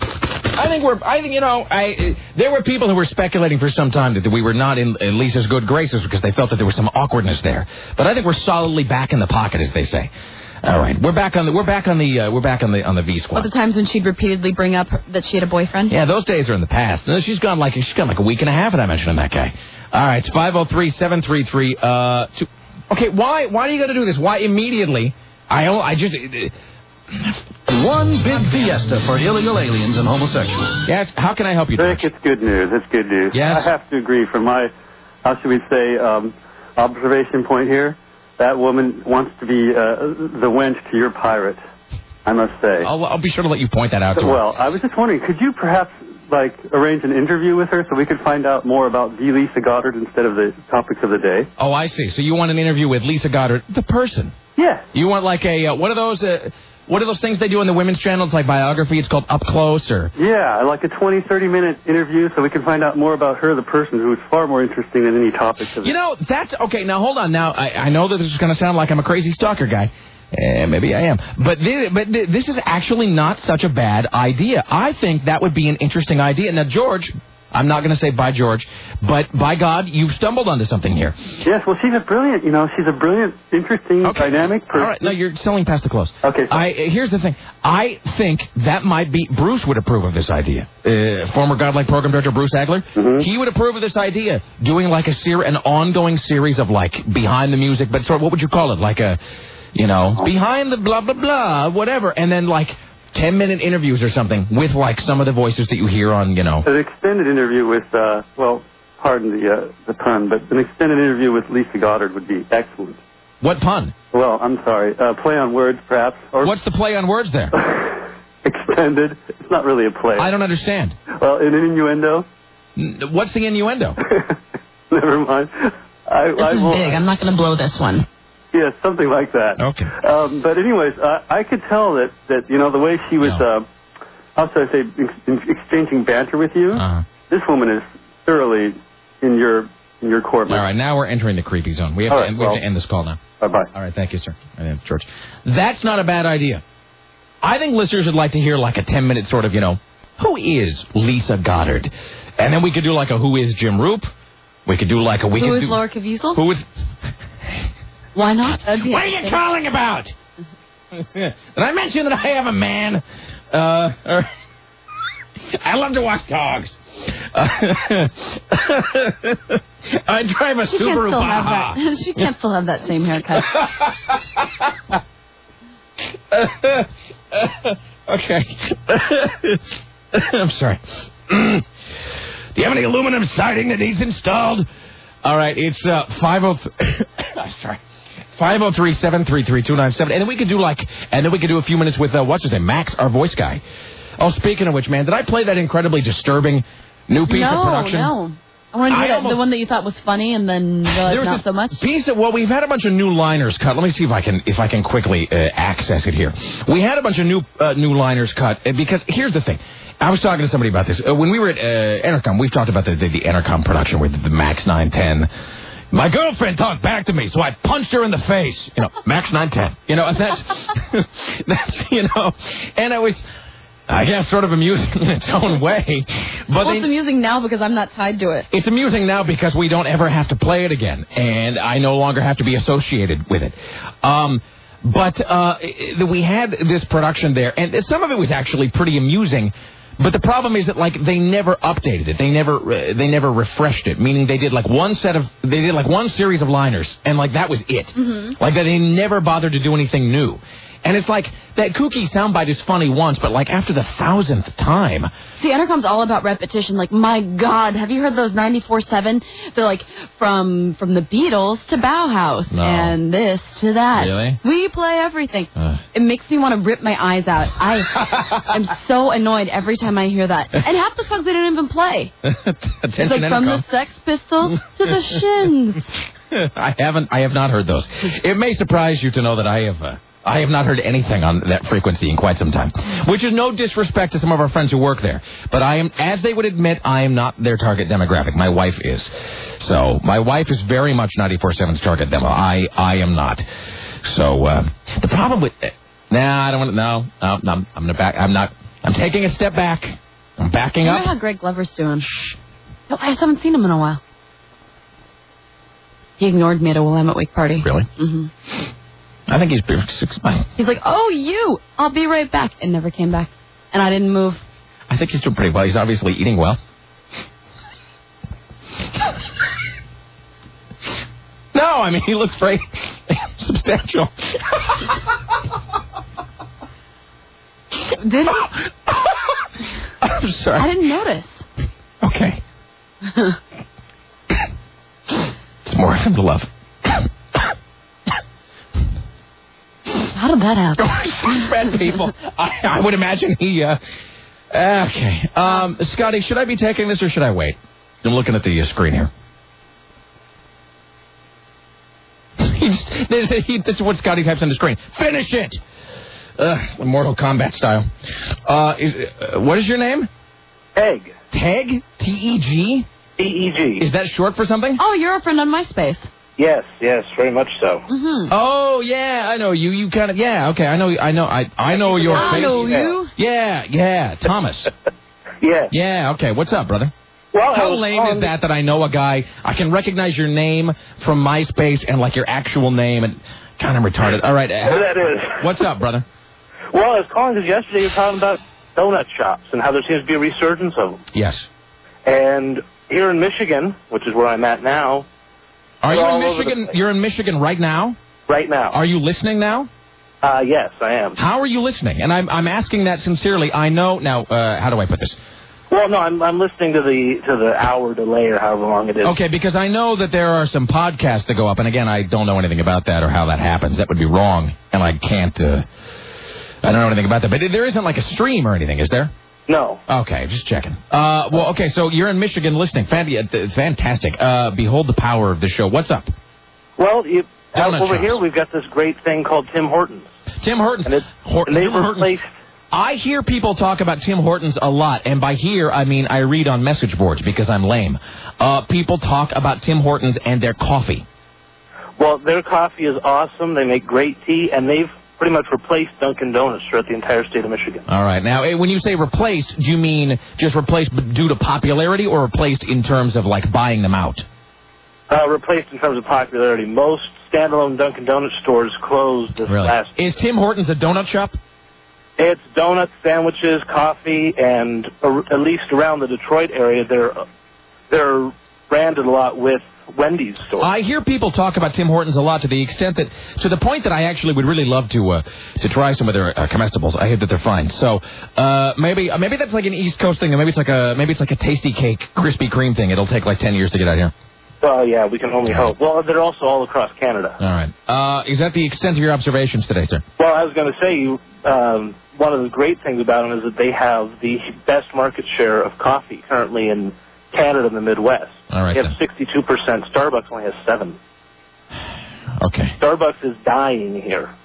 were people who were speculating for some time that we were not in Lisa's good graces because they felt that there was some awkwardness there. But I think we're solidly back in the pocket, as they say. All right, we're back on the V squad. All the times when she'd repeatedly bring up that she had a boyfriend. Yeah, those days are in the past. No, she's gone like a week and a half without mentioning that guy. All right, it's 503-733. Okay, why do you got to do this? Why immediately? One big fiesta for illegal aliens and homosexuals. Yes, how can I help you, Rick, George? it's good news. It's good news. Yes? I have to agree from my, observation point here. That woman wants to be the wench to your pirate, I must say. I'll be sure to let you point that out to her. Well, I was just wondering, could you perhaps, arrange an interview with her so we could find out more about the Lisa Goddard instead of the topics of the day? Oh, I see. So you want an interview with Lisa Goddard, the person? Yes. You want what are those things they do on the women's channels, like biography? It's called Up Close, or? Yeah, like a 20, 30-minute interview so we can find out more about her, the person, who's far more interesting than any topics of it. That's... Okay, now hold on. Now, I know that this is going to sound like I'm a crazy stalker guy. Maybe I am. But this is actually not such a bad idea. I think that would be an interesting idea. Now, George, I'm not going to say by George, but by God, you've stumbled onto something here. Yes, well, she's a brilliant, interesting, dynamic person. All right, no, you're selling past the close. Okay. Here's the thing. I think that might be, Bruce would approve of this idea. Former Godlike program director Bruce Agler, he would approve of this idea, doing like an ongoing series of like behind the music, but sort of, what would you call it? Like a, behind the blah, blah, blah, whatever, and then like 10-minute interviews or something with like some of the voices that you hear on, An extended interview with, pardon the pun, but an extended interview with Lisa Goddard would be excellent. What pun? Well, I'm sorry. Play on words, perhaps. Or what's the play on words there? Extended. It's not really a play. I don't understand. Well, an innuendo. What's the innuendo? Never mind. This is big. I'm not going to blow this one. Yeah, something like that. Okay. But anyways, I could tell that the way she was, how should I say, exchanging banter with you, this woman is thoroughly in your court. All right, now we're entering the creepy zone. We have to end this call now. Bye-bye. All right, thank you, sir. George. That's not a bad idea. I think listeners would like to hear like a 10-minute sort of, who is Lisa Goddard? And then we could do like a who is Jim Roop. We could do like a... Who is Laura Caviezel? Who is... Why not? What are you calling about? Did I mention that I have a man? I love to watch dogs. I drive a Subaru Baja. She can't still have that same haircut. Okay. I'm sorry. Do you have any aluminum siding that needs installed? All right, it's 503-733-297. And then we could do a few minutes with, what's his name, Max, our voice guy. Oh, speaking of which, man, did I play that incredibly disturbing new piece of production? No. I want to hear the one that you thought was funny and then realized not so much. We've had a bunch of new liners cut. Let me see if I can quickly access it here. We had a bunch of new liners cut because here's the thing. I was talking to somebody about this. When we were at Entercom, we've talked about the Entercom production with the Max 910. My girlfriend talked back to me, so I punched her in the face. Max 910. That's and it was... I guess sort of amusing in its own way. But it's amusing now because I'm not tied to it. It's amusing now because we don't ever have to play it again, and I no longer have to be associated with it. But we had this production there, and some of it was actually pretty amusing. But the problem is that they never updated it. They never refreshed it. Meaning they did one series of liners, and that was it. Mm-hmm. They never bothered to do anything new. And it's like, that kooky soundbite is funny once, but after the 1,000th time. See, Entercom's all about repetition. My God, have you heard those 94.7? They're from the Beatles to Bauhaus. No. And this to that. Really? We play everything. It makes me want to rip my eyes out. I'm so annoyed every time I hear that. And half the songs they don't even play. Attention, it's from the Sex Pistols to the Shins. I have not heard those. It may surprise you to know that I have not heard anything on that frequency in quite some time, which is no disrespect to some of our friends who work there. But as they would admit, I am not their target demographic. My wife is. So my wife is very much 94.7's target demo. I am not. So the problem with... I don't want to... No, I'm going to back... I'm taking a step back. I'm backing up. I wonder how Greg Glover's doing. No, I haven't seen him in a while. He ignored me at a Willamette Week party. Really? Mm-hmm. I think he's 6 months. He's like, I'll be right back, and never came back. And I didn't move. I think he's doing pretty well. He's obviously eating well. No, he looks very substantial. Did he? I'm sorry. I didn't notice. Okay. It's more of him to love. How did that happen? Bad people. I would imagine he... Okay. Scotty, should I be taking this or should I wait? I'm looking at the screen here. This is what Scotty types on the screen. Finish it! Mortal Kombat style. What is your name? Teg. Teg? T-E-G? T-E-G. Is that short for something? Oh, you're a friend on MySpace. Yes, very much so. Mm-hmm. Oh, yeah, I know you. You kind of, yeah, okay, I know your face. I know you. Yeah, Thomas. Yeah. Yeah, okay, what's up, brother? Well, how lame is that I know a guy, I can recognize your name from MySpace and, like, your actual name, and kind of retarded. All right. That is. What's up, brother? Well, I was calling because yesterday you were talking about donut shops and how there seems to be a resurgence of them. Yes. And here in Michigan, which is where I'm at now... Are you in Michigan? You're in Michigan right now? Right now. Are you listening now? Yes, I am. How are you listening? And I'm asking that sincerely. I know... Now, how do I put this? Well, no, I'm listening to the hour delay or however long it is. Okay, because I know that there are some podcasts that go up, and again, I don't know anything about that or how that happens. That would be wrong, and I can't... I don't know anything about that. But there isn't like a stream or anything, is there? No. Okay, just checking. Well, okay, so you're in Michigan listening. Fantastic. Behold the power of the show. What's up? Well, over here we've got this great thing called Tim Hortons. Tim Hortons. And they've replaced... I hear people talk about Tim Hortons a lot, and by hear, I mean I read on message boards because I'm lame. People talk about Tim Hortons and their coffee. Well, their coffee is awesome. They make great tea, and they've pretty much replaced Dunkin' Donuts throughout the entire state of Michigan. All right. Now, when you say replaced, do you mean just replaced due to popularity or replaced in terms of, like, buying them out? Replaced in terms of popularity. Most standalone Dunkin' Donuts stores closed this last year. Is Tim Hortons a donut shop? It's donuts, sandwiches, coffee, and at least around the Detroit area, they're branded a lot with Wendy's stores. I hear people talk about Tim Hortons a lot to the point that I actually would really love to try some of their comestibles. I hear that they're fine. So maybe that's like an East Coast thing, or maybe it's like a Tasty Cake Krispy Kreme thing. It'll take like 10 years to get out here. Well, yeah, we can only hope. Well, they're also all across Canada. All right. Is that the extent of your observations today, sir? Well, I was going to say, one of the great things about them is that they have the best market share of coffee currently in Canada and the Midwest. All right. They have 62%. Starbucks only has 7%. Okay. Starbucks is dying here.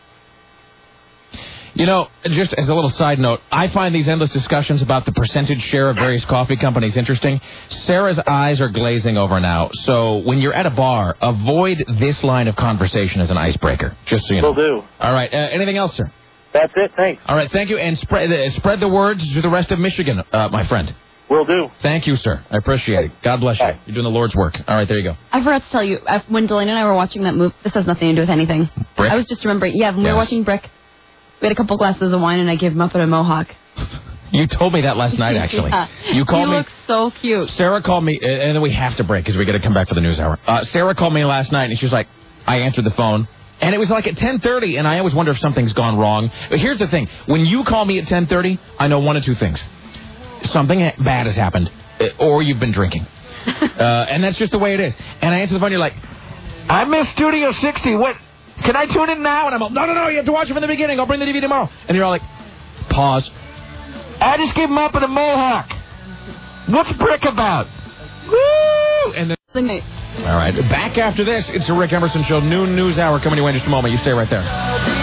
You know, just as a little side note, I find these endless discussions about the percentage share of various coffee companies interesting. Sarah's eyes are glazing over now, so when you're at a bar, avoid this line of conversation as an icebreaker, just so you know. Will do. All right, anything else, sir? That's it, thanks. All right, thank you, and spread the words to the rest of Michigan, my friend. Will do. Thank you, sir. I appreciate it. God bless you. You're doing the Lord's work. All right, there you go. I forgot to tell you, when Delaney and I were watching that movie, this has nothing to do with anything. Brick? I was just remembering, when we were watching Brick, we had a couple glasses of wine, and I gave him up at a mohawk. You told me that last night, actually. Yeah. You called me. You look so cute. Sarah called me, and then we have to break because we got to come back for the news hour. Sarah called me last night, and she was like, I answered the phone. And it was like at 10:30, and I always wonder if something's gone wrong. But here's the thing. When you call me at 10:30, I know one of two things. Something bad has happened, or you've been drinking. And that's just the way it is. And I answer the phone, you're like, I missed Studio 60. What? Can I tune in now? And I'm like, no, you have to watch it from the beginning. I'll bring the DVD tomorrow. And you're all like, pause. I just gave him up at a mohawk. What's Brick about? Woo! And then... All right, back after this, it's the Rick Emerson Show, noon news hour coming your way in just a moment. You stay right there.